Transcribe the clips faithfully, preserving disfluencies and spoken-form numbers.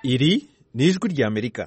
Iri ni ijwi ry'Amerika.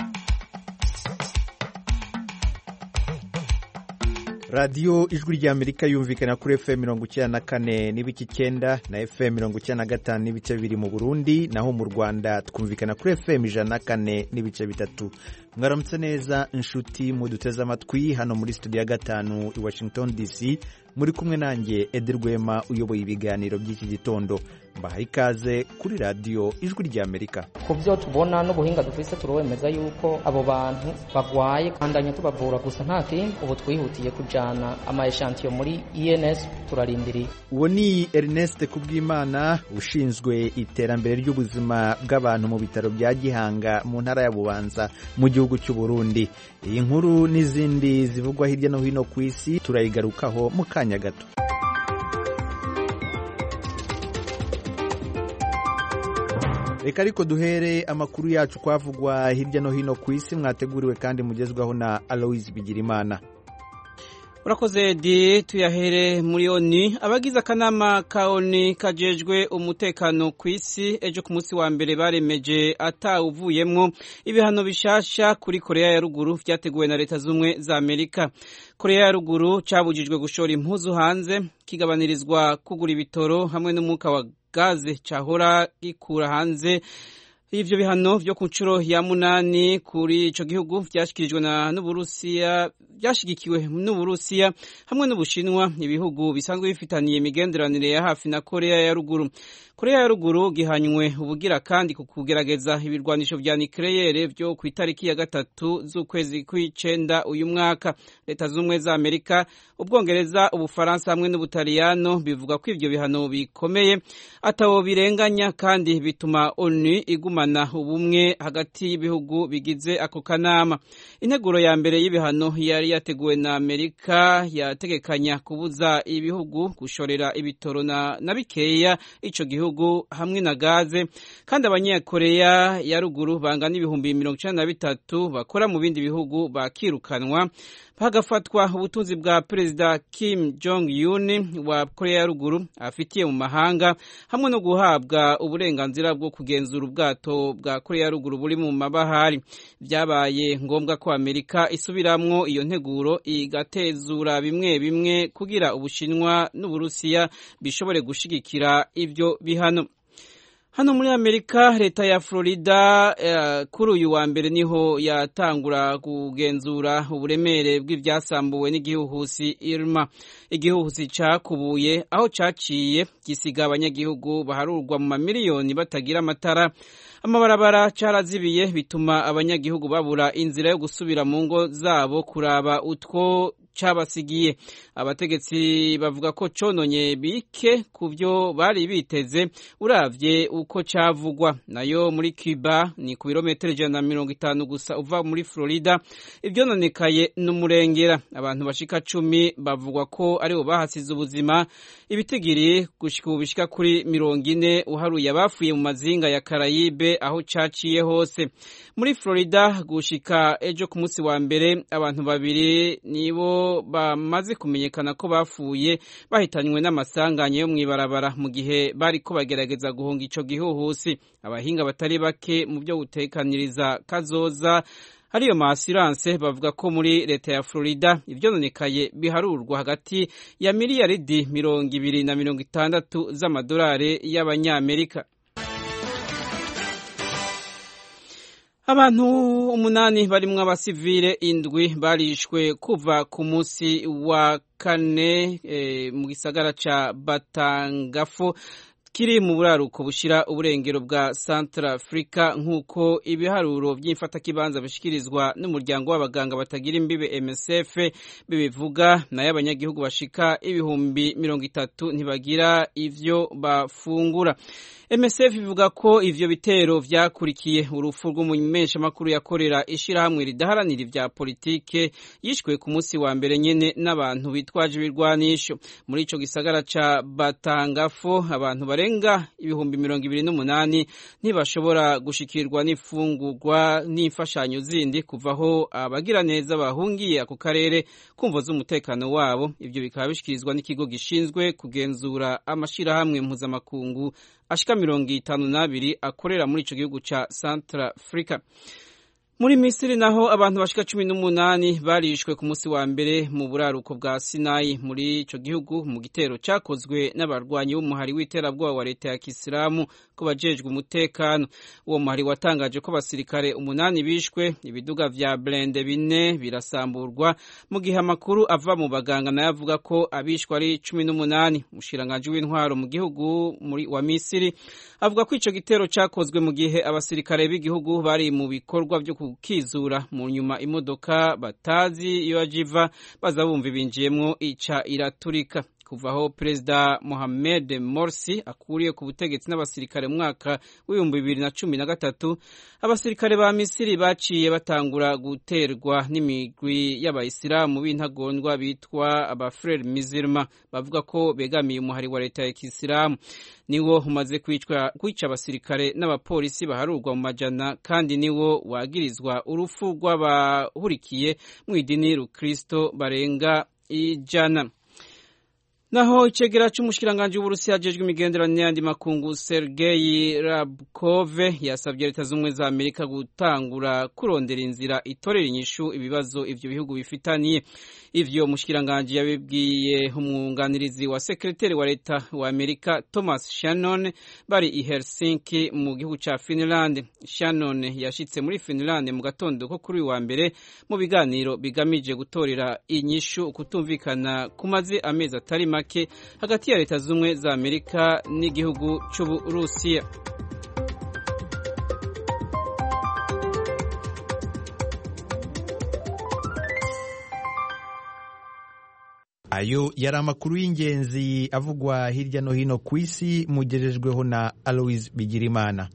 Radiyo ijwi ry'Amerika yumvikana kuri F M mirongo icyenda na kane n'ibice icyenda na F M mirongo icyenda na gatanu n'ibice bibiri mu Burundi, naho mu Rwanda twumvikana kuri F M ijana na kane n'ibice bitatu. Mwaramutse neza inshuti muduteze amatwi hano muri studio ya gatanu i Washington D C, muri kumwe nanjye Edi Rwema uyoboye ibiganiro by'iki gitondo. Mbahaye ikaze kuri radiyo ijwi ry'Amerika. Ku byo tubona n'ubuhinga dufise turowemeza yuko abo bantu bagwaye kandanya tubavura gusa nta kindi, ubu twihutiye kujana ama echantion muri I N S turarindiriye. Uwo ni Ernest Kubwimana ushinzwe iterambere ry'ubuzima bw'abantu mu bitaro bya Gihanga mu ntara ya Bubanza mu gihugu cy'u Burundi. Iyi nkuru n'izindi zivugwa hirya no hino ku isi turayigarukaho mu kanya gato. Reka ariko duhere amakuru yacu kwavugwa hirya no hino ku isi, mwateguriwe kandi mugezwaho na Aloise Bigirimana. Urakoze di tuyahere muri ONU. Abagize akanama ka ONU kajejwe umutekano ku isi ejo ku munsi wa mbere baremeje atawuvuyemwo ibihano bishasha kuri Korea ya Ruguru vyateguwe na Leta z'Ubumwe za Amerika. Korea ya Ruguru cabujijwe gushora impuzu hanze, kigabanirizwa kugura ibitoro hamwe n'umwuka wa gaze cahora gikura hanze. Ivyo bihano vyo ku ncuro ya munani kuri ico gihugu vyashikirijwe na n'Uburusiya, byashigikiwe n'Uburusiya hamwe n'Ubushinwa, ibihugu bisanzwe bifitaniye imigenderanire ya hafi na Korea ya Ruguru. Korea ya Ruguru gihanywe ubugira kandi ku kugerageza ibirwanisho vya nucleaire vyo ku itariki ya gatatu z'ukwezi kw'icenda uyu mwaka. Leta z'Ubumwe za Amerika, Ubwongereza, Ubufaransa hamwe n'Ubutaliyano bivuga ko ivyo bihano bikomeye atawo birenganya kandi bituma ONU igumana ubumwe hagati y'ibihugu bigize ako kanama. Integuro ya mbere y'ibihano yari yateguwe na Amerika yategekanya kubuza ibihugu gushorera ibitoro na, na bikeya ico gihugu hamwe na gaze, kandi abanyakoreya ya Ruguru bangana ibihumbi mirongo icenda na bitatu bakora mu bindi bihugu bakirukanwa, hagafatwa ubutunzi bwa Perezida Kim Jong-un wa Korea ya Ruguru afitiye mu mahanga, hamwe no guhabwa uburenganzira bwo kugenzura ubwato bwa Korea ya Ruguru buri mu mabahari. Byabaye ngombwa ko Amerika isubiramwo iyo nteguro igatezura bimwe bimwe kugira Ubushinwa n'Uburusiya bishobore gushigikira ivyo bihano. Hano muri Amerika, leta ya Florida uh, kuri uyu wa mbere niho yatangura kugenzura uburemere bw'ivyasambuwe n'igihuhusi Irma. Igihuhusi cakubuye aho caciye gisiga abanyagihugu baharurwa mu mamiliyoni batagira amatara. Amabarabara carazibiye bituma abanyagihugu babura inzira yo gusubira mu ngo zabo kuraba utwo cabasigiye. Abategetsi bavuga ko cononye bike kuvyo bari biteze uravye uko cavugwa. Nayo muri Cuba ni ku birometero ijana na mirongo itanu gusa uva muri Florida, ivyononekaye n'umurengera. Abantu bashika cumi bavugwa ko aribo bahasize ubuzima, ibitigiri gushika ubishika kuri mirongo ine uharuye abafuye mu mazinga ya Karayibe aho caciye hose. Muri Florida gushika ejo ku munsi wa mbere abantu babiri nibo bamaze kumenyekana ko bafuye bahitanywe n'amasanganya yo mwibarabara mu gihe bari ko bagerageza guhunga ico gihuhusi. Abahinga batari bake mu byo gutekaniriza kazoza hariyo maassurance bavuga ko muri leta ya Florida ivyononekaye biharurwa hagati ya miliyaridi mirongo ibiri na mirongo itandatu z'amadolari y'Abanyamerika. Abantu umunani barimwo abasivile indwi barishwe kuva ku munsi wa kane e, mu gisagara ca Batangafo kiri mu buraruko bushira uburengero bwa Central Africa, nk'uko ibiharuro by'imfatakibanza bishikirizwa n'umuryango w'abaganga batagira imbibe M S F bibivuga. Nayo abanyagihugu bashika ibihumbi mirongo itatu ntibagira ivyo bafungura. M S F ivuga ko ivyo bitero vyakurikiye urupfu rw'umumenyesha makuru yakorera ishirahamwe ridaharanira ivya politike yishwe ku munsi wa mbere nyene n'abantu bitwaje ibirwanisho muri ico gisagara ca Batangafo. Abantu bari barenga ibihumbi mirongo ibiri n'umunani ntibashobora gushikirwa n'ifungurwa n'imfashanyo zindi kuvaho abagira neza bahungiye ako karere kumvo z'umutekano wabo. Ivyo bikaba bishikirizwa n'ikigo gishinzwe kugenzura amashirahamwe mpuzamakungu ashika mirongo itanu n'abiri akorera muri ico gihugu ca Central Africa. Muri Misiri naho abantu bashika cumi n'umunani barishwe ku munsi wa mbere mu buraruko bwa Sinai muri ico gihugu mu gitero cakozwe n'abarwanyi b'umuhari w'iterabwoba wa leta ya Kisilamu ko bajejwe umutekano. Uwo muhari watangaje ko basirikare umunani bishwe, ibiduga vya blende bine birasamburwa, mu gihe amakuru ava mu baganga nayo avuga ko abishwe ari cumi n'umunani. Umushikiranganji w'intwaro mu gihugu muri wa Misiri avuga ko ico gitero cakozwe mu gihe abasirikare b'igihugu bari mu bikorwa vyo kukizura, mu nyuma imodoka batazi iyo ajiva baza bumva binjiyemwo ica iraturika. Kuvaho Perezida Mohamed Morsi akuriye ku butegetsi n'abasirikare mu mwaka w'ibihumbi bibiri na cumi na gatatu, abasirikare ba Misiri baciye batangura guterwa n'imigwi y'abayisilamu b'intagondwa bitwa aba Frere Musulman bavuga ko begamiye umuhari wa leta ya Kisilamu. Niwo umaze kwicwa kwica abasirikare n'abapolisi baharurwa mu majana, kandi niwo wagirizwa urupfu rw'abahurikiye mu idini y'Ukristo barenga ijana. Naho icegera c'umushikiranganje w'Uburusiya ajejwe imigenderanire n'ayandi makungu Sergei Rabkov yasabye leta z'ubumwe za Amerika gutangura kurondera inzira itorera inyishu ibibazo ivyo bihugu bifitaniye. Ivyo umushikiranganje yabibwiye umwunganirizi wa sekreteri wa leta wa Amerika Thomas Shannon bari i Helsinki mu gihugu ca Finland. Shannon yashitse muri Finland mu gatondo ko kuri wa mbere mu biganiro bigamije gutorera inyishu kutumvikana kumaze amezi atari make hagati ya leta z'ubumwe za Amerika n'igihugu c'Uburusiya. Ayo yari amakuru y'ingenzi avugwa hirya no hino ku isi mugerejweho na Aloise Bigirimana.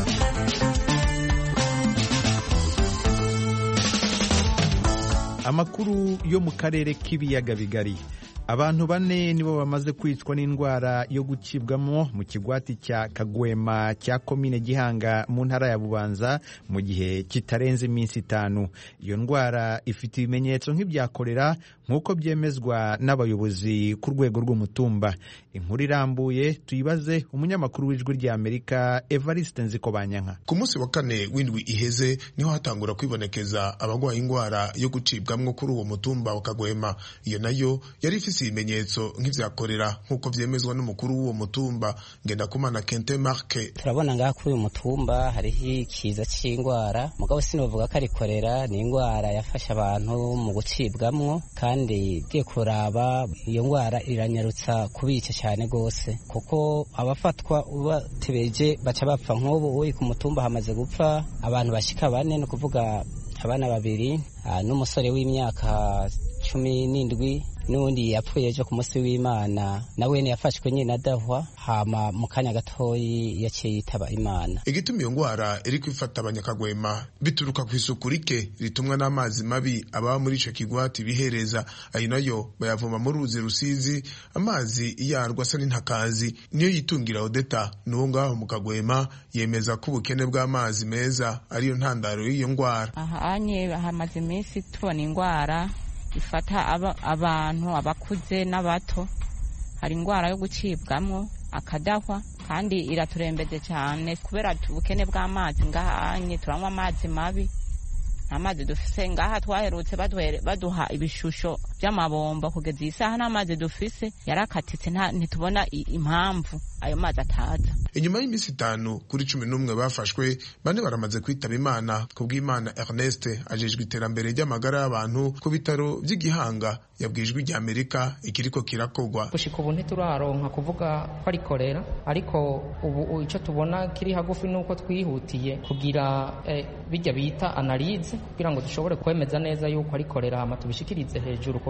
Amakuru yo mu karere k'ibiyaga bigari. Abantu bane nibo bamaze kwicwa n'indwara yo gucibwamo mu kigwati cya Kagwema cya komine Gihanga mu ntara ya Bubanza mu gihe kitarenze iminsi itanu. Iyo ndwara ifite ibimenyetso nk'ibya kolera nk'uko byemezwa n'abayobozi ku rwego rw'umutumba. Inkuru irambuye tuyibaze umunyamakuru w'ijwi rya Amerika Evariste Nzikobanyanka. Ku munsi wa kane w'indwi iheze niho hatangura kwibonekeza abagwaye indwara yo gucibwamwo kuri uwo mutumba wa Kagwema. Iyo nayo yari ifise ibimenyetso nk'ivyakorera nk'uko vyemezwa n'umukuru w'uwo mutumba Ngendakumana Kente Marke. Turabona ngaha kuri uyu mutumba hariho ikiza c'indwara, mugabo sinovuga ko ari kolera, ni indwara yafasha abantu mu gucibwamwo, kandi giye kuraba iyo ndwara iranyarutsa kubica cyane gose, kuko abafatwa ubatebeje baca bapfa. Nk'ubu uri ku mutumba hamaze gupfa abantu bashika bane, no kuvuga abana babiri n'umusore w'imyaka cumi n'indwi n'undi yapfuye ejo ku munsi w'Imana, nawe yafashwe nyine adahwa, hama mu kanya gatoyi yaciye yitaba Imana. Igituma iyo ngwara iri kwifata abanyakagwema bituruka ku isuku rike ritumwa n'amazi mabi aba muri ico kigwati bihereza. Ayo nayo bayavoma mu ruzi Rusizi, amazi iyarwa asa n'intakazi niyo yitungira Odeta n'uwo ngaho mu Kagwema yemeza ko ubukene bw'amazi meza ariyo ntandaro y'iyo ngwara. Aha anye hamaze iminsi tubona ingwara ifata aba, abantu abakuze n'abato. Hari ingwara yo gucibwamwo akadahwa, kandi iraturembeze cyane kubera ubukene bw'amazi. Ngaha anye turanywa amazi mabi, amazi dufise ngaha twaherutse baduha ibishusho by'amabomba, kugeza isaha n'amazi dufise yarakatitse, ntitubona impamvu ayo mazi ataza. Inyuma y'imisi itanu kuri cumi n'umwe bafashwe, bane baramaze kwitaba Imana. Kubw'Imana Ernest ajejwe iterambere ry'amagara y'abantu ku bitaro by'Igihanga yabwijwe rya Amerika ikiriko kirakogwa. Gushika ubu ntituraronka kuvuga ko ari kolera, ariko ubu ico tubona kiri hagufi nuko twihutiye kugira eh, bijya bita analyse kugira ngo dushobore kwemeza neza yuko ari kolera, hama tubishikirize hejuru ku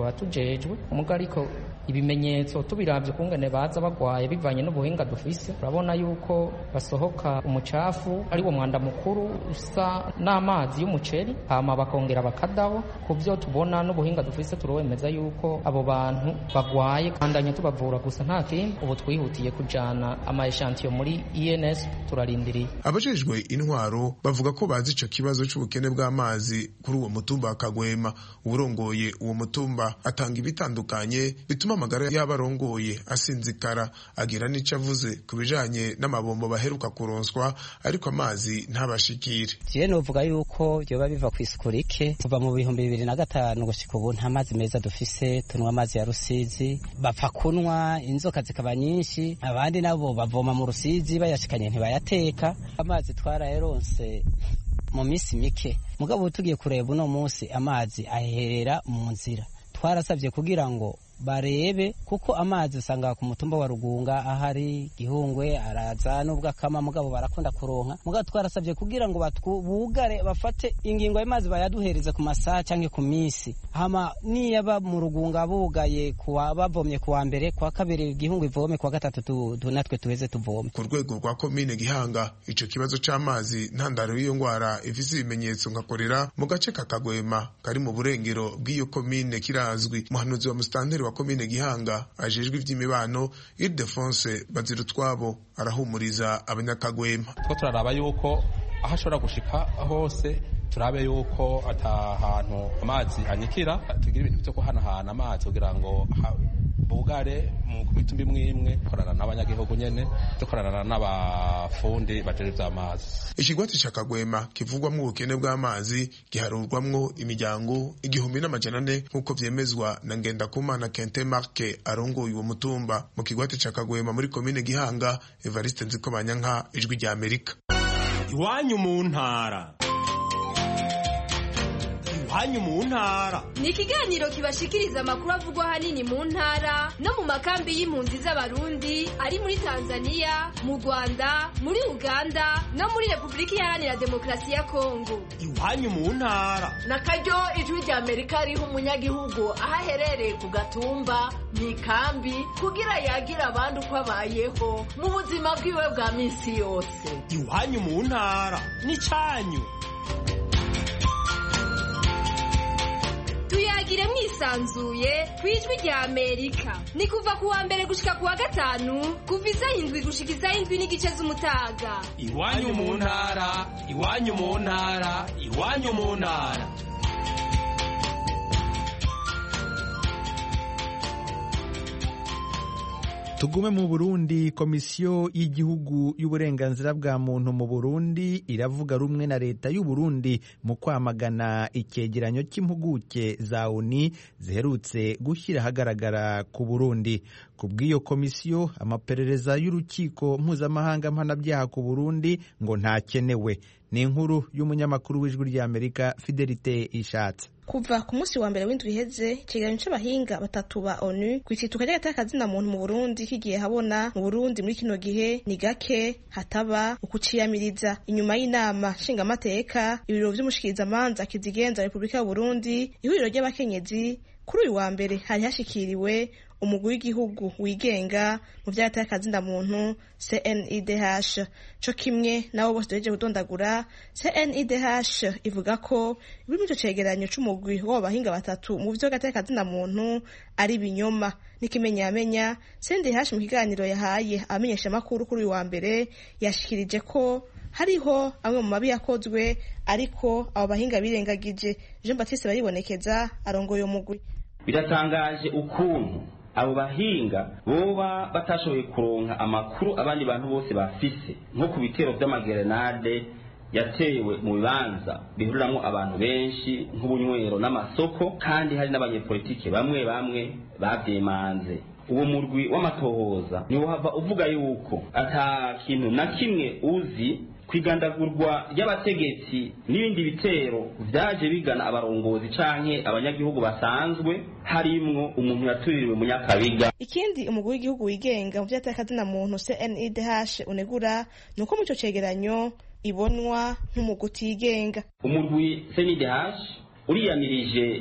tuba tujejwe umuga ariko ibimenyetso tubiravye kungene baza bagwaye bivanye n'ubuhinga dufise urabona yuko basohoka umucafu ari wo mwanda mukuru usa n'amazi y'umuceri hama bakongera bakadaho kuvyo tubona n'ubuhinga dufise turowemeza yuko abo bantu bagwaye kandanya tubavura gusa nta kindi ubu twihutiye kujana ama echantion muri I N S turarindiriye. Abajejwe intwaro bavuga ko bazi ico kibazo c'ubukene bw'amazi kuri uwo mutumba wa Kagwema. Urongoye uwo mutumba atanga ibitandukanye bituma amagara y'abarongoye asinzikara, agira n'ico avuze ku bijanye n'amabombo baheruka kuronswa ariko amazi ntabashikire. Je novuga yuko byoba biva kw'isuku rike kuva mu bihumbi bibiri na gatanu gushika ubu nta mazi meza dufise, tunywa amazi ya Rusizi, bapfa kunwa inzoka zikaba nyinshi, abandi nabo bavoma mu Rusizi bayashikanye ntibayateka. Amazi twarayaronse mu misi mike mugabo tugiye kureba uno munsi amazi aherera mu nzira. Twarasabye kugira ngo barebe kuko amazi usanga ku mutumba wa Rugunga ahari Gihungwe araza nubwo akama mugabo barakunda kuronka mugabo twarasabye kugira ngo batwubugare bafate ingingo y'amazi bayaduhereze ku masaha canke ku misi hama niyaba mu Rugunga bugaye kuwa bavomye kuwa mbere kwa kabiri Gihungwe ivome kwa gatatu tu, tu natwe tuweze tuvome. Ku rwego rwa komine Gihanga ico kibazo c'amazi ntandaro y'iyo ngwara ifise ibimenyetso nkakorera mu gace ka Kagwema kari mu burengero bw'iyo komine kirazwi. Muhanuzi wa mustanteri wa komine Gihanga ajejwe ivy'imibano Ildefonse Bazirutwabo arahumuriza abanyakagwema. Two turaraba yuko aho ashobora gushika hose turabe yuko atahantu amazi anyikira tugira ibintu byo kuhanahana amazi kugira ngo bugare mu mitumbi mwimwe korana n'abanyagihugu nyene dukorana n'abafundi bajeje vy'amazi. Ikigwati ca Kagwema kivugwamwo ubukene bw'amazi giharurwamwo imiryango igihumbi n'amajana ane nk'uko vyemezwa na Ngendakumana Kente Marke arongoye uwo mutumba. Mu kigwati ca Kagwema muri komine Gihanga, Evariste Nzikobanyanka, Ijwi rya Amerika. Iwanyu mu ntara. Iwanyu mu ntara ni ikiganiro kibashikiriza amakuru avugwa hanini mu ntara no mu makambi y'impunzi z'abarundi ari muri Tanzania, mu Rwanda, muri Uganda no muri Republika Iharanira Demokarasi ya Kongo. Iwanyu mu ntara nakaryo Ijwi rya Amerika riho umunyagihugu aho aherereye ku gatumba mu ikambi kugira yagira abandi uko abayeho mu buzima bwiwe bwa minsi yose. Iwanyu mu ntara ni canyu. Tuyagire mwisanzuye kwijwi rya Amerika. Ni kuva kuwa mbere gushika kuwa gatanu kuva isaha indwi gushika isaha indwi n'igice z'umutaga. Iwanyu mu ntara, iwanyu mu ntara, iwanyu mu ntara. Tugume mu Burundi. Komisiyo y'igihugu y'uburenganzira bwa muntu mu Burundi iravuga rumwe na leta y'u Burundi mu kwamagana icyegeranyo cy'impuguke za O N U ziherutse gushyira ahagaragara ku Burundi. Ku bw'iyo komisiyo amaperereza y'urukiko mpuzamahanga mpanabyaha ku Burundi ngo ntakenewe. Ni inkuru y'umunyamakuru w'Ijwi rya Amerika Fidelite Ishatse. Kuva ku munsi wa mbere w'indwi iheze ikiganiro c'abahinga batatu ba O N U kw'icituka ry'agateka muntu mu Burundi kigiye habona mu Burundi muri kino gihe ni gake hataba ukuciyamiriza. Inyuma y'inama nshingamateka ibiro vy'umushikirizamanza kizigenza Republika y'u Burundi ihuriro ry'abakenyezi kuri uyu wa mbere hari hashikiriwe umugwi w'igihugu wigenga mu vy'agateka muntu C N I D H. Co kimwe nabo bose duheje kudondagura, C N I D H ivuga ko biri mu ico cegeranyo c'umugwi w'abahinga batatu mu vy'agateka muntu ari binyoma. N'ikimenyamenya C N I D H mu kiganiro yahaye abamenyesha makuru kuri uyu wa mbere yashikirije ko hariho amwe mu mabi yakozwe ariko abo bahinga birengagije. Jean Baptiste Baribonekeza arongoye umugwi. Biratangaje ukuntu abo bahinga boba batashoboye kuronka amakuru abandi bantu bose bafise nko ku bitero vy'amagerenade yatewe mu bibanza bihuriramwo abantu benshi nk'ubunywero n'amasoko, kandi hari n'abanyepolitike bamwe bamwe bavyemanze. Uwo murwi w'amatohoza niwo hava uvuga yuko ata kintu na kimwe uzi kwigandagurwa ry'abategetsi n'ibindi bitero vyaje bigana abarongozi canke abanyagihugu basanzwe harimwo umuntu yatuririwe mu Nyakabiga. Ikindi umugwi w'igihugu wigenga mu vy'agateka muntu C N I D H unegura nuko mu ico cegeranyo ibonwa nk'umuguti yigenga. Umurwi C N I D H uriyamirije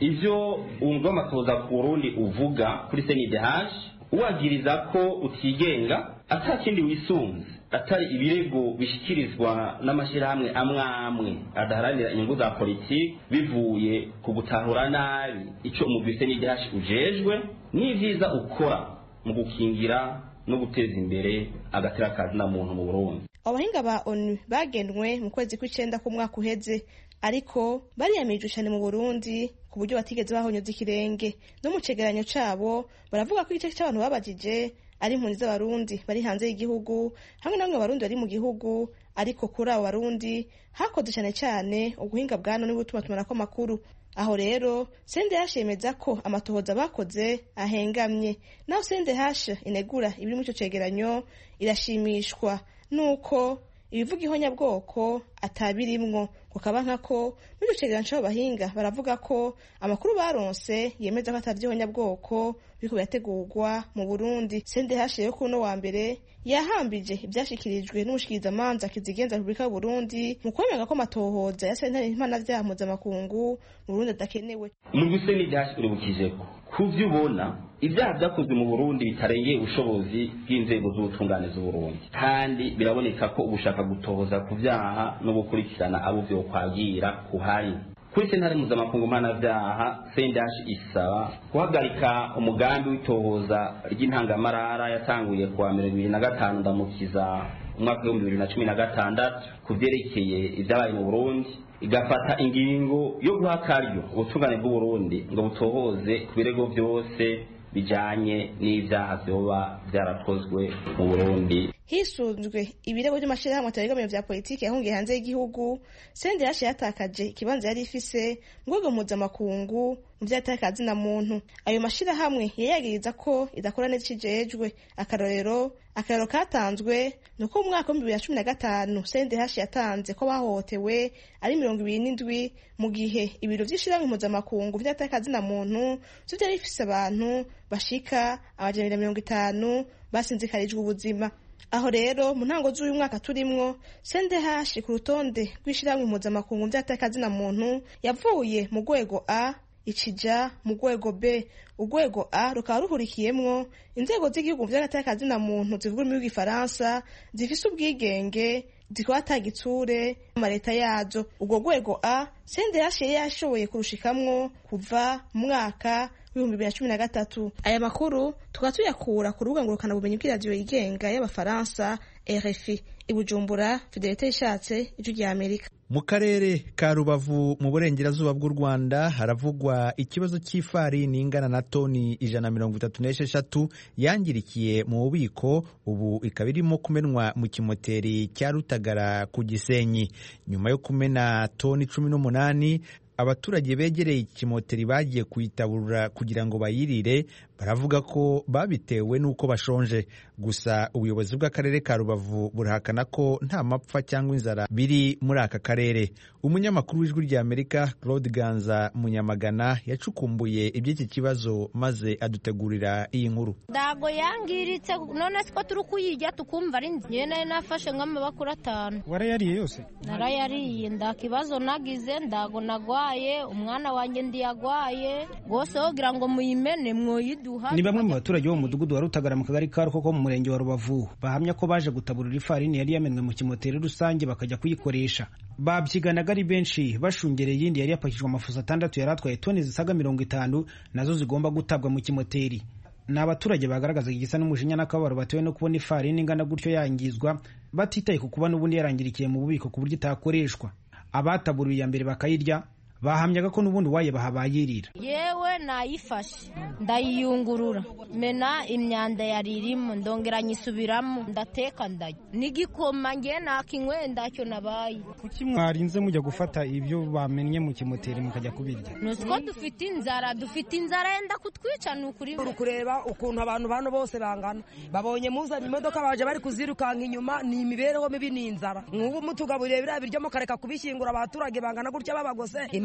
ivyo umugwi w'amatohoza ku Burundi uvuga kuri C N D H uwagiriza ko utigenga atakindi wisunze atari ibirego bishikirizwa n'amashirahamwe amwe amwe adaharanira inyungu za politiki bivuye ku gutahura nabi ico umugwi C N D H ujejwe n'ivyiza ukora mu gukingira no guteza imbere agatera kazi na muntu mu Burundi. Abahinga ba ONU bagendwe mu kwezi kw'icenda k'umwaka uheze, ariko bariyamije cyane mu Burundi ku buryo batigeze bahonyoza ikirenge. No mu cegeranyo cabo baravuga ko igice cy'abantu babajije ari impunzi z'abarundi bari hanze y'igihugu hamwe namwe abarundi bari mu gihugu, ariko kuri abo barundi hakoze cyane cyane uguhinga bwa none n'ubutuma tumanako amakuru. Aho rero C N D H yemeza ko amatohoza bakoze ahengamye, naho C N D H inegura ibiri mu ico cegeranyo irashimishwa nuko ibivuga ihonyabwoko atabirimwo, kukaba nkako muri ico cegeranyo c'abo bahinga baravuga ko amakuru baronse yemeza ko atavyihonyabwoko biriko birategurwa mu Burundi. C N D H yo kuno wa mbere yahambije ivyashikirijwe n'umushikirizamanza kizigenza Republika y'u Burundi mu kwemeza ko amatohoza ya sentare mpanavyaha mpuzamakungu mu Burundi adakenewe. Umugwi C N D H uribukije ko kuvyo ubona ibyaha vyakozwe mu Burundi bitarengeye ubushobozi bw'inzego z'ubutungane z'u Burundi, kandi biraboneka ko ugushaka gutohoza ku vyaha no gukurikirana abo vyo kwagira kuhari. Kuri sentare mpuzamakungu mpanavyaha C N D H isaba guhagarika umugambi w'itohoza ry'intangamarara yatanguye kuwa mirongo ibiri na gatanu ndamukiza umwaka w'ibihumbi bibiri na cumi na gatandatu ku vyerekeye ivyabaye mu Burundi, igafata ingingo yo guha akaryo ubutungane bw'u Burundi ngo butohoze ku birego vyose bijanye n'ivyaha vyoba vyarakozwe mu Burundi. Hisunzwe ibirego by'amashirahamwe atarigamiye vya politiki yahungiye hanze y'igihugu, C N D H yatakaje ikibanza yari ifise mu rwego mpuzamakungu mu vy'atakazi na muntu. Ayo mashirahamwe yayagiriza ko idakora neza cijejwe. Akarorero akarorero katanzwe nuko mu mwaka wa bibiri na cumi na gatanu C N D H yatanze ko bahohotewe ari mirongo ibiri n'indwi mu gihe ibiro vy'ishirahamwe mpuzamakungu vy'atakazi na muntu vyo vyari bifise abantu bashika amajana mirongo itanu basinzikarijwe ubuzima. Aho rero mu ntango z'uyu mwaka turimwo C N D H ku rutonde rw'ishirahamwe mpuzamakungu vy'atakazi na muntu yavuye mu rwego A ikija mu rwego B. Urwego A rukaba ruhurikiyemwo inzego z'igihugu vy'atakazi na muntu zivuga mu Gifaransa zifise ubwigenge zikwata gitsure mu leta yazo. Urwo rwego A C N D H yashoboye kurushikamwo kuva mu mwaka w'ibihumbi bibiri na cumi na gatatu. Aya makuru tukaba tuyakura ku rubuga ngurukana bumenyi bw'iradiyo yigenga y'abafaransa R F I. I Bujumbura, Fidelite Ishatse, Ijwi rya Amerika. Mu karere ka Rubavu mu burengerazuba bw'u Rwanda haravugwa ikibazo cy'ifarini ingana na toni ijana na mirongo itatu n'esheshatu yangirikiye mu bubiko, ubu ikaba irimo kumenwa mu kimoteri cya Rutagara ku Gisenyi. Nyuma yo kumena toni cumi n'umunani, abaturage begereye ikimoteri bagiye kuyitaburura kugira ngo bayirire, baravuga ko babitewe n'uko bashonje. Gusa ubuyobozi bw'akarere ka Rubavu burahakana ko nta mapfa cyangwa inzara biri muri aka karere. Umunyamakuru w'Ijwi rya Amerika Claude Ganza Munyamagana yacukumbuye iby'iki kibazo maze adutegurira iyi nkuru. Ndago yangiritse none siko turi kuyijya tukumva ari nyene nafashe nk'amabakuru atanu. Warayariye yose? Narayariye, nda kibazo nagize, ndago nagwaye, umwana wanjye ndiyagwaye, gose wogira ngo muyimene mwoyiduha. Ni bamwe mu baturage bo mu mudugudu wa Rutagara mu kagari ka Rukoko mu murenge wa Rubavu bahamya ko baje gutaburura ifarini yari yamenwe mu kimoteri rusange bakajya kuyikoresha. Babyiganaga ari benshi bashungereye iyindi yari yapakijwe amafuso atandatu yari atwaye toni zisaga mirongo itanu nazo zigomba gutabwa mu kimoteri. Ni abaturage bagaragaza igisa n'umujinya n'akababaro batewe no kubona ifarini ingana gutyo yangizwa, batitaye ku kuba n'ubundi yarangirikiye mu bubiko ku buryo itakoreshwa. Abataburuye ya mbere bakayirya bahamyaga ko n'ubundi waye bahabayirira. Yewe nayifashe ndayiyungurura mena imyanda yaririmo ndongera nyisubiramo ndateka ndajya n'igikoma ngiye nakinywe ndacyo nabaye. Kuki mwarinze mujya gufata ibyo bamennye mu kimoteri mukajya kubirya? Nusko dufite inzara dufite inzara yenda kutwica n'ukuri. Uri kureba ukuntu abantu bano bose bangana, babonye muzanye imodoka baje bari kuzirukanka inyuma, ni imibereho mibi n'inzara. Nk'ubu mutugaburiye biriya biryo mukareka kubishyingura abaturage bangana gutya babagose.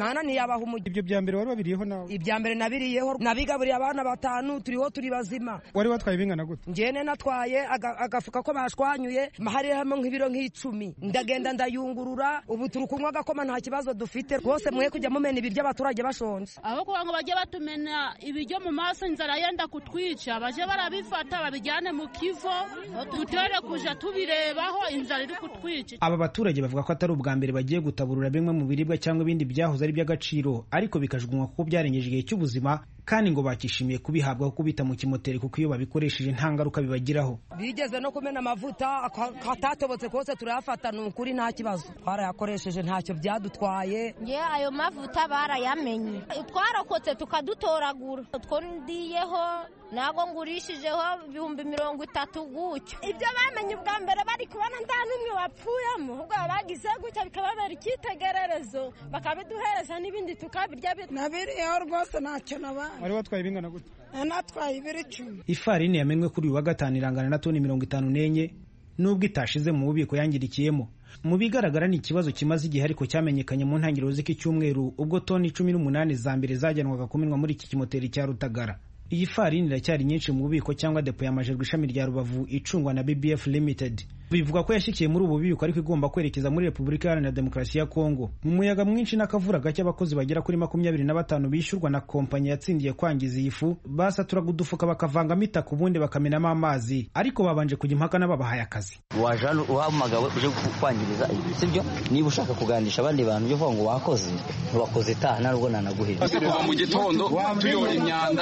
mwana ntiyabaha umugisha. Ibyo bya mbere wari wabiriyeho nawe? Ibya mbere nabiriyeho, nabigaburiye abana batanu, turiho turi bazima. Wari watwaye bingana gute? Njene natwaye agafuka ko bashwanyuye hari hamwe nk'ibiro nk'icumi, ndagenda ndayungurura, ubu turi kunywa agakoma nta kibazo dufite rwose. Mwe kujya mumena ibiryo abaturage bashonje, aho kugira ngo bajye batumena ibiryo mu maso inzara yenda kutwica, baje barabifata babijyane mu kivo dutere kuja tubirebaho inzara iri kutwica. Aba baturage bavuga ko atari ubwa mbere bagiye gutaburura bimwe mu biribwa cyangwa ibindi byahoze ari by'agaciro ariko bikajugunywa kuko byarengeje igihe cy'ubuzima, kandi ngo bakishimiye kubihabwa kuko bita mu kimoteri kuko iyo babikoresheje nta ngaruka bibagiraho. Bigeze no kumena amavuta katatobotse kose turayafata, ni ukuri nta kibazo twarayakoresheje ntacyo byadutwaye. Nge ayo mavuta barayamenye, twarokotse tukadutoragura, twondiyeho nago ngurishijeho ibihumbi mirongo itatu gutyo. Ibyo bamenye ubwa mbere bari kubona nta n'umwe wapfuyemo, ahubwo bagize gutya bikababera icyitegererezo bakabiduhereza n'ibindi tukabirya. Nabiriyeho rwose ntacyo naba. Wari watwaye bingana gute? Natwaye ibiro icumi. Ifarini yamenwe kuri uyu wa gatanu irangana na toni mirongo itanu n'enye nubwo itashize mu bubiko yangirikiyemo. Mu bigaragara ni ikibazo kimaze igihe ariko cyamenyekanye mu ntangiriro z'iki cyumweru ubwo toni cumi n'umunani za mbere zajyanwaga kuminwa muri iki kimoteri cya Rutagara. Iyi farini iracyari nyinshi mu bubiko cyangwa depo y'amajerwa ishami rya Rubavu icungwa na B B F Limited. Bivuga ko yashyikiye muri ubu bubiko ariko igomba kwerekeza muri Repubulika Iharanira Demokarasi ya Kongo. Mu muyaga mwinshi n'akavura gake abakozi bagera kuri makumyabiri na batanu bishyurwa na kompanyi yatsindiye kwangiza iyi fu basaturaga udufuka bakavangamo itaka ubundi bakamenamo amazi, ariko babanje kujya impaka n'ababahaye akazi. Waje uhamagawe uje kwangiriza ibi sibyo, niba ushaka kuganisha abandi bantu byo ngo wakoze ntubakoze itaha narubwo nanaguhije. Kuva mu gitondo tuyora imyanda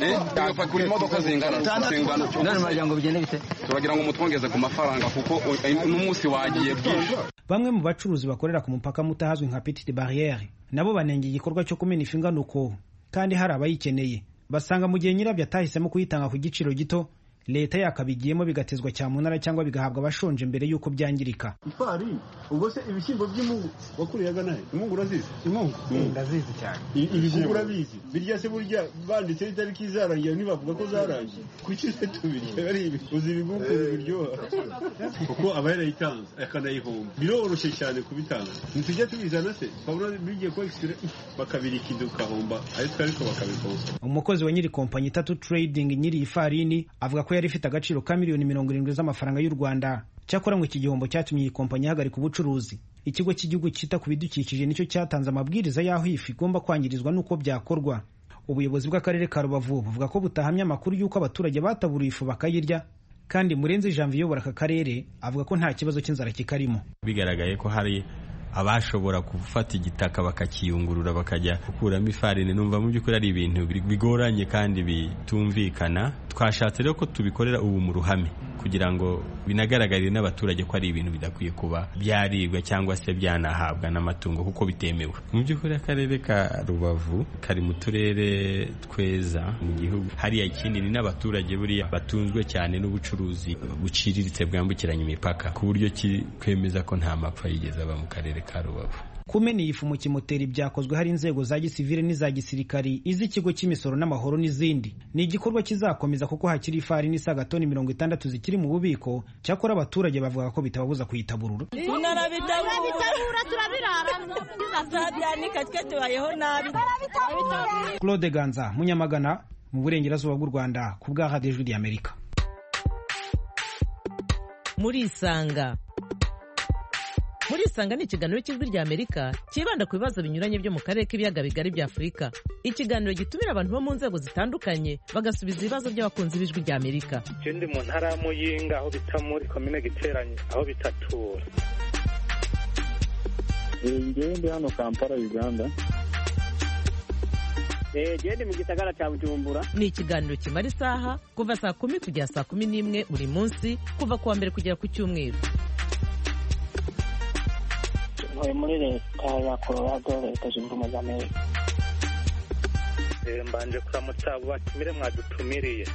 eh kuri imodoka zingana zingana none maryango bigende bite, turagira ngo mutwongeze ku mafaranga kuko n'umunsi wagiye bwije. Bamwe mu bacuruzi bakorera ku mupaka mutahazwi nka Petite Barriere nabo banenga igikorwa cyo kumena ifu ingana uko kandi hari abayikeneye. Basanga mu gihe nyirabyo atahisemo kuyitanga ku giciro gito, leta yakabigiyemo bigatezwa cyamunara cyangwa bigahabwa abashonje mbere yuko byangirika. Ifari ubwo se ibishyimbo by'imungu wakuriyaga naye imungu urazizi? Imungu ndazizi cyane. Ibiguguru urabizi? Birya se burya banditse itariki zarangiye ntibavuga ko zarangiye. Kuki se tubirya ari ibi? Uzi ibiguguru biryoha kuko aba yarayitanze akanayihomba. Biroroshye cyane kubitanga. Ntitujya tubizana se twabona bigiye ko extra bakabirika idukahomba ariko ariko bakabikoza. Umukozi wa nyiri kompanyi Tatu Trading nyiri ifarini avuga ko yari ifite agaciro ka miliyoni mirongo irindwi z'amafaranga y'u Rwanda. Cyakora ngo iki gihombo cyatumye iyi kompanyi ihagarika ubucuruzi. Ikigo cy'igihugu cyita ku bidukikije nicyo cyatanze amabwiriza y'aho ifu igomba kwangirizwa n'uko byakorwa. Ubuyobozi bw'akarere ka Rubavu buvuga ko butahamya amakuru y'uko abaturage bataburiye ifu bakayirya, kandi Murenzi Janvier uyobora aka karere avuga ko nta kibazo cy'inzara kikarimo. Bigaragaye ko hari abashobora gufata igitaka bakakiyungurura bakajya gukuramo ifarini. Numva mu by'ukuri ari ibintu bigoranye kandi bitumvikana. Twashatse rero ko tubikorera ubu mu ruhame kugira ngo binagaragarire n'abaturage ko ari ibintu bidakwiye kuba byaribwa cyangwa se byanahabwa n'amatungo kuko bitemewe. Mu by'ukuri akarere ka Rubavu kari mu turere tweza mu gihugu. Hariya ikindi ni n'abaturage buriya batunzwe cyane n'ubucuruzi buciriritse bwambukiranya imipaka ku buryo kwemeza ko nta mapfa yigeze aba mu karere ka Rubavu. Kumena iyi fu mu kimoteri byakozwe hari inzego za gisivile n'iza gisirikari, iz'ikigo cy'imisoro n'amahoro n'izindi. Ni igikorwa kizakomeza kuko hakiri ifarini isaga toni mirongo itandatu zikiri mu bubiko. Cyakora abaturage bavuga ko bitababuza kuyitaburura. Tunarabitabura turabiraramo bizazabyanika twe tubayeho nabi. Claude Ganza Munyamagana mu burengerazuba bw'u Rwanda ku bwa Radio Ijwi ry'Amerika. Muri Isanga Muri Isanga ni ikiganiro cy'Ijwi ry'Amerika kibanda ku bibazo binyuranye byo mu karere k'ibiyaga bigari bya Afurika. Ikiganiro gitumira abantu bo mu nzego zitandukanye bagasubiza ibibazo by'abakunzi b'Ijwi ry'Amerika. Ikindi mu ntara ya Muyinga aho bita muri komine Giteranye aho bitatura. Ngende hano Kampala Uganda. Eh gende mu gisagara cya Bujumbura. Ni ikiganiro kimara isaha kuva saa kumi kugera saa kumi n'imwe buri munsi kuva kuwa mbere kugera ku cyumweru. Muri leta ya Colorado leta zunze ubumwe za Amerika. Mbanje kuramutsa abo batumire mwadutumiriye.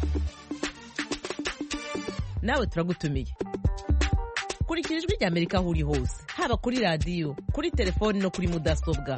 Nawe turagutumiye. Kurikira Ijwi ry'Amerika aho uri hose, haba kuri radiyo, kuri telefoni no kuri mudasobwa.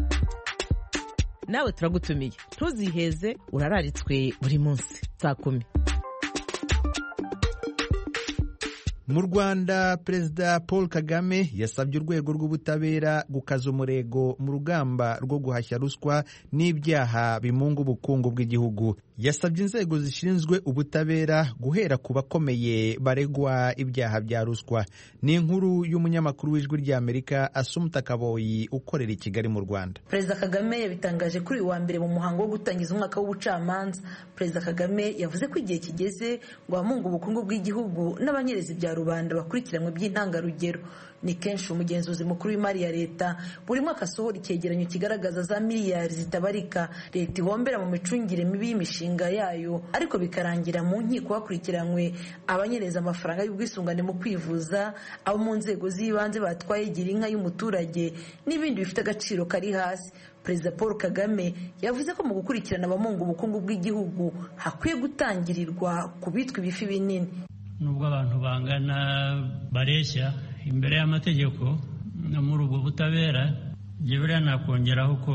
Nawe turagutumiye. Ntuziheze urararitswe buri munsi saa kumi. mu Rwanda Perezida Paul Kagame yasabye urwego rw'ubutabera gukaza umurego mu rugamba rwo guhashya ruswa n'ibyaha bimunga ubukungu bw'igihugu. Yasabye inzego zishinzwe ubutabera guhera ku bakomeye baregwa ibyaha bya ruswa. Ni inkuru y'umunyamakuru w'Ijwi ry'Amerika Asumta Kaboyi ukorera i Kigali mu Rwanda. Perezida Kagame yabitangaje kuri uyu wa mbere mu muhango wo gutangiza umwaka w'ubucamanza. Perezida Kagame yavuze ko igihe kigeze ngo abamunga ubukungu bw'igihugu n'abanyereza ibya rubanda bakurikiranwe by'intangarugero. Ni kenshi umugenzuzi mukuru w'imari ya leta buri mwaka asohora icyegeranyo kigaragaza za miliyari zitabarika leta ihombera mu micungire mibi y'imishinga yayo, ariko bikarangira mu nkiko hakurikiranywe abanyereza amafaranga y'ubwisungane mu kwivuza, abo mu nzego z'ibanze batwaye gira inka y'umuturage n'ibindi bifite agaciro kari hasi. Perezida Paul Kagame yavuze ko mu gukurikirana abamunga ubukungu bw'igihugu hakwiye gutangirirwa ku bitwa ibifi binini. Nubwo abantu bangana bareshya imbere y'amategeko no muri ubwo butabera, njye buriya nakongeraho ko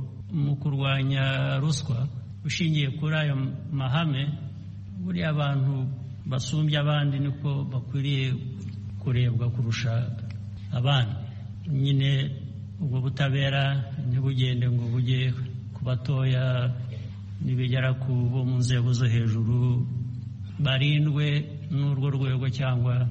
mu kurwanya ruswa ushingiye kuri ayo mahame, buriya abantu basumbye abandi niko bakwiriye kurebwa kurusha abandi. Nyine ubwo butabera ntibugende ngo bujye ku batoya nibigera ku bo mu nzego zo hejuru barindwe n'urwo rwego, cyangwa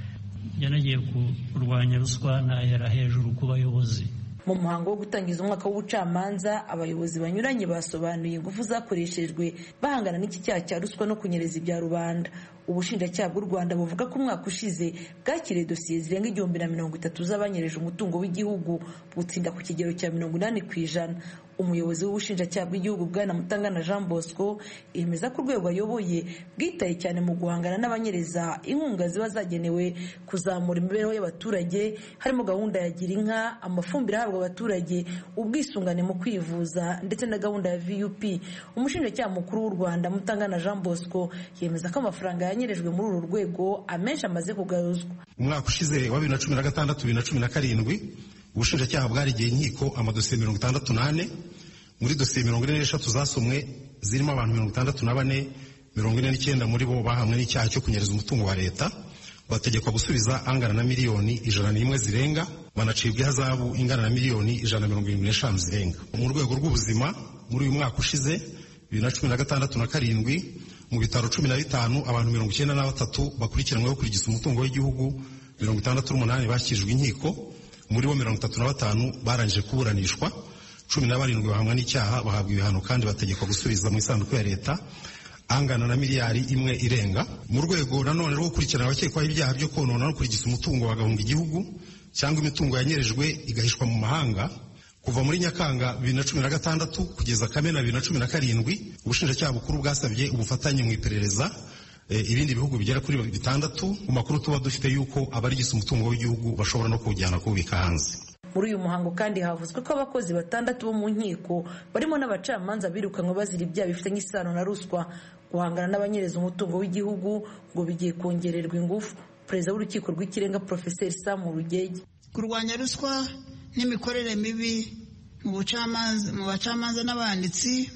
yanagiye kurwanya ruswa nahera hejuru ku bayobozi. Mu muhango wo gutangiza umwaka w'ubucamanza, abayobozi banyuranye basobanuye ingufu zakoreshejwe bahangana n'iki cyaha cya ruswa no kunyereza ibya rubanda. Ubushinjacyaha bw'u Rwanda buvuga ko umwaka ushize bwakiriye dosiye zirenga igihumbi na mirongo itatu z'abanyereje umutungo w'igihugu, butsinda ku kigero cya mirongo inani ku ijana. Umuyobozi w'ubushinjacyaha bw'igihugu Bwana Mutangana Jean Bosco yemeza ko urwego ayoboye bwitaye cyane mu guhangana n'abanyereza inkunga ziba zagenewe kuzamura imibereho y'abaturage, harimo gahunda ya gira inka, amafumbire ahabwa abaturage, ubwisungane mu kwivuza ndetse na gahunda ya V U P. Umushinjacyaha mukuru w'u Rwanda Mutangana Jean Bosco yemeza ko amafaranga yanyerejwe muri uru rwego amenshi amaze kugaruzwa. Umwaka ushize wa bibiri na cumi na gatandatu bibiri na cumi na karindwi ubushinjacyaha bwarigeye inkiko amadosiye mirongo itandatu n'ane. Muri dosiye mirongo ine n'eshatu zasomwe zirimo abantu mirongo itandatu na bane, mirongo ine n'icyenda muri bo bahamwe n'icyaha cyo kunyereza umutungo wa leta, bategekwa gusubiza angana na miliyoni ijana n'imwe zirenga, banacibwa ihazabu ingana na miliyoni ijana na mirongo irindwi n'eshanu zirenga. Mu rwego rw'ubuzima muri uyu mwaka ushize bibiri na cumi na gatandatu na karindwi mu bitaro cumi na bitanu abantu mirongo icyenda na batatu bakurikiranweho kurigisa umutungo w'igihugu, mirongo itandatu n'umunani bakijwe inkiko, muri bo mirongo itatu na batanu barangije kuburanishwa, cumi na barindwi bahamwa n'icyaha bahabwa ibihano kandi bategekwa gusubiza mu isanduku ya leta angana na miliyari imwe irenga. Mu rwego nanone rwo gukurikirana abakekwaho ibyaha byo konona no kurigisa umutungo bagahunga igihugu cyangwa imitungo yanyerejwe igahishwa mu mahanga, kuva muri Nyakanga bibiri na cumi na gatandatu kugeza Kamena bibiri na cumi na karindwi ubushinjacyaha bukuru bwasabye ubufatanye mu iperereza e, ibindi bihugu bigera kuri bitandatu. Mu makuru tuba dufite yuko abarigisa umutungo w'igihugu bashobora no kuwujyana kuwubika hanze. Muri uyu muhango kandi havuzwe ko abakozi batandatu bo mu nkiko barimo n'abacamanza birukanwe bazira ibyaha bifitanye isano na ruswa. Guhangana n'abanyereza umutungo w'igihugu ngo bigiye kongererwa ingufu. Perezida w'urukiko rw'ikirenga Profeseri Sam Rugege: kurwanya ruswa n'imikorere mibi mu bucamanza mu bacamanza n'abanditsi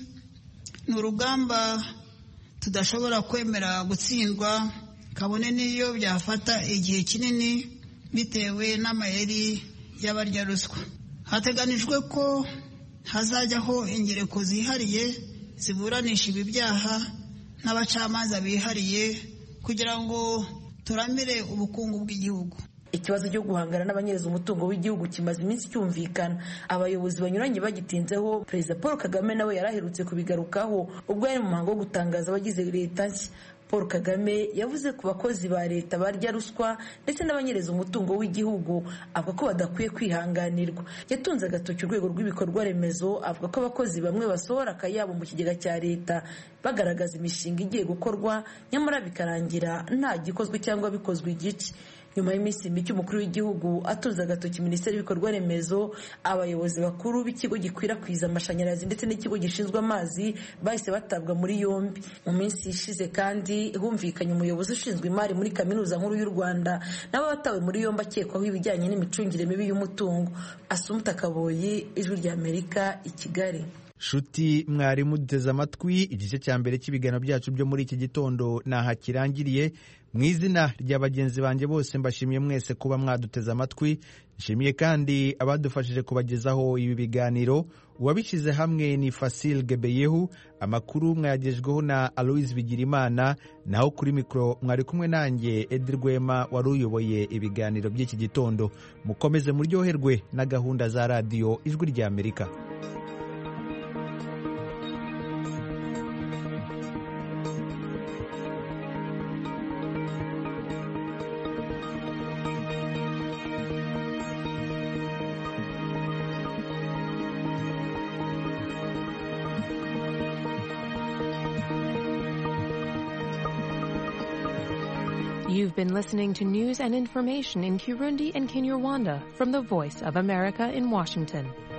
ni urugamba tudashobora kwemera gutsindwa, kabone n'iyo byafata igihe kinini bitewe n'amayeri y'abarya ruswa. Hateganijwe ko hazajyaho ingereko zihariye ziburanisha ibi byaha n'abacamanza bihariye kugira ngo turamire ubukungu bw'igihugu. Ikibazo cyo guhangana n'abanyereza umutungo w'igihugu kimaze iminsi cyumvikana, abayobozi banyuranye bagitinzeho. Perezida Paul Kagame nawe yaraherutse kubigarukaho ubwo yari mu muhango wo gutangaza abagize leta nshya. Paul Kagame yavuze ku bakozi ba leta barya ruswa ndetse n'abanyereza umutungo w'igihugu, avuga ko badakwiye kwihanganirwa. Yatunze agatoki urwego rw'ibikorwa remezo, avuga ko abakozi bamwe basohora akayabo mu kigega cya leta bagaragaza imishinga igiye gukorwa, nyamara bikarangira nta gikozwe cyangwa bikozwe igice. Nyuma y'iminsi mike umukuru w'igihugu atuza agatoki Minisiteri y'ibikorwa remezo, abayobozi bakuru b'ikigo gikwirakwiza amashanyarazi ndetse n'ikigo gishinzwe amazi bahise batabwa muri yombi. Mu minsi ishize kandi humvikanye umuyobozi ushinzwe imari muri Kaminuza Nkuru y'u Rwanda nabo batawe muri yombi akekwaho ibijyanye n'imicungire mibi y'umutungo. Asumta Kaboyi, Ijwi ry'Amerika, i Kigali. shuti mwari muduteze amatwi, igice cya mbere cy'ibiganiro byacu byo muri iki gitondo naha kirangiriye. Mu izina rya bagenzi banjye bose mbashimiye mwese kuba mwaduteze amatwi. Nshimiye kandi abadufashije kubagezaho ibi biganiro. Uwabishyize hamwe ni Fasil Gebeyehu. Amakuru mwayagejweho na Aloise Bigirimana, naho kuri mikoro mwari kumwe nanjye Edi Rwema wari uyoboye ibiganiro by'iki gitondo. Mukomeze muryoherwe na gahunda za radiyo Ijwi rya Amerika. You've been listening to news and information in Kirundi and Kinyarwanda from the Voice of America in Washington.